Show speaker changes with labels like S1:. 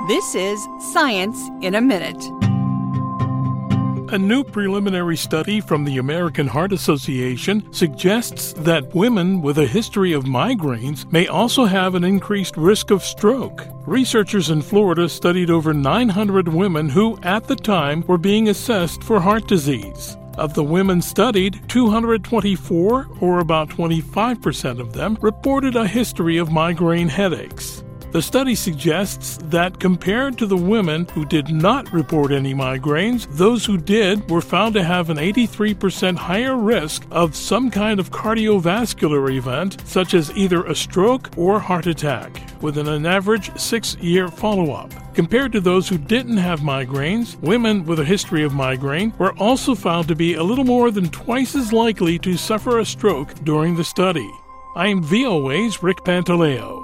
S1: This is Science in a Minute.
S2: A new preliminary study from the American Heart Association suggests that women with a history of migraines may also have an increased risk of stroke. Researchers in Florida studied over 900 women who, at the time, were being assessed for heart disease. Of the women studied, 224, or about 25% of them, reported a history of migraine headaches. The study suggests that compared to the women who did not report any migraines, those who did were found to have an 83% higher risk of some kind of cardiovascular event, such as either a stroke or heart attack, within an average 6-year follow-up. Compared to those who didn't have migraines, women with a history of migraine were also found to be a little more than twice as likely to suffer a stroke during the study. I'm VOA's Rick Pantaleo.